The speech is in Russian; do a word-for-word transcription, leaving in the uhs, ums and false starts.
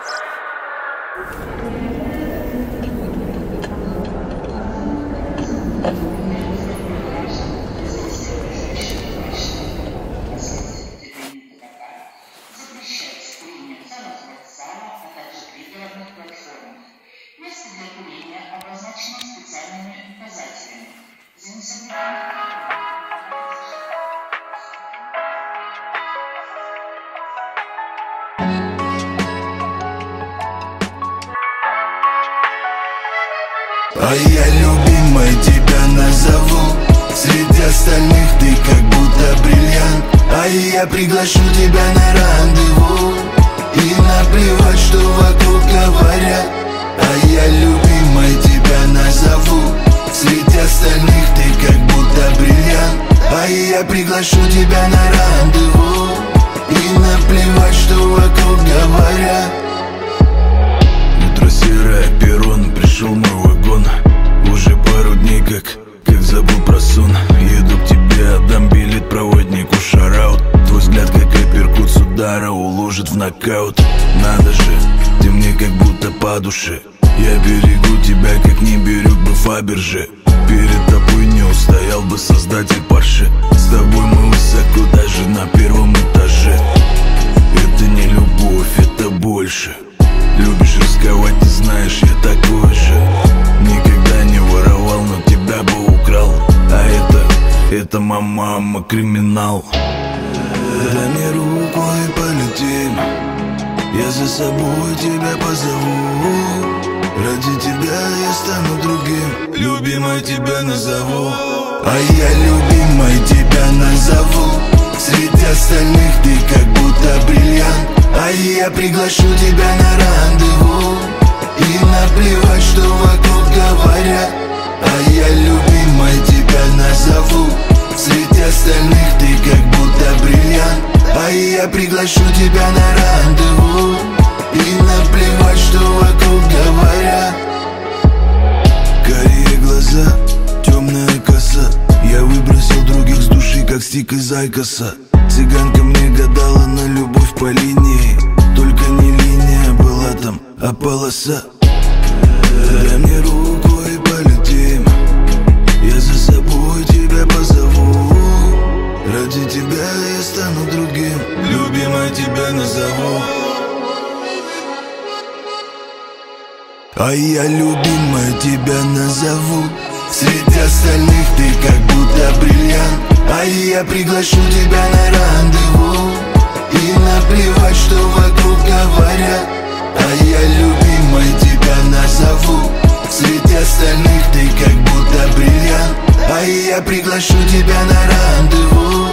Место для курения обозначено специальными указателями. А я любимой тебя назову. Среди остальных ты как будто бриллиант. А я приглашу тебя на рандеву. И наплевать, что вокруг говорят. А я любимой тебя назову. Среди остальных ты как будто бриллиант. А я приглашу тебя на рандеву. И наплевать, что вокруг говорят. Утро серое, перрон, пришел мой вагон. Уже пару дней как, как забыл про сон. Еду к тебе, отдам билет проводнику, шараут. Твой взгляд как апперкут с удара уложит в нокаут. Надо же, ты мне как будто по душе. Я берегу тебя, как не берег бы Фаберже. Перед тобой не устоял бы создатель Порше. С тобой мы высоко, даже на первом этаже. Это не любовь, это больше. Любишь рисковать, ты знаешь, я такой же. Никогда не воровал, но тебя бы украл. А это, это моя мама криминал. Дай мне руку и полетим. Я за собой тебя позову. Ради тебя я стану другим. Любимой тебя назову. А я любимой тебя назову. Среди остальных ты как будто бриллиант. А я приглашу тебя на рандеву. И наплевать, что вокруг говорят. А я любимой тебя назову. Среди остальных ты как будто бриллиант. А я приглашу тебя на рандеву. И наплевать, что вокруг говорят. Карие глаза, темная коса. Я выбросил других с души, как стик из Айкоса. Цыганка мне гадала на любовь по линии. Только не линия была там, а полоса. Дай мне руку и полетим. Я за собой тебя позову. Ради тебя я стану другим. Любимой тебя назову. А я любимой тебя назову. Среди остальных ты как будто бриллиант. А я приглашу тебя на рандеву. И наплевать, что вокруг говорят. А я любимой тебя назову. Среди остальных ты как будто бриллиант. А я приглашу тебя на рандеву.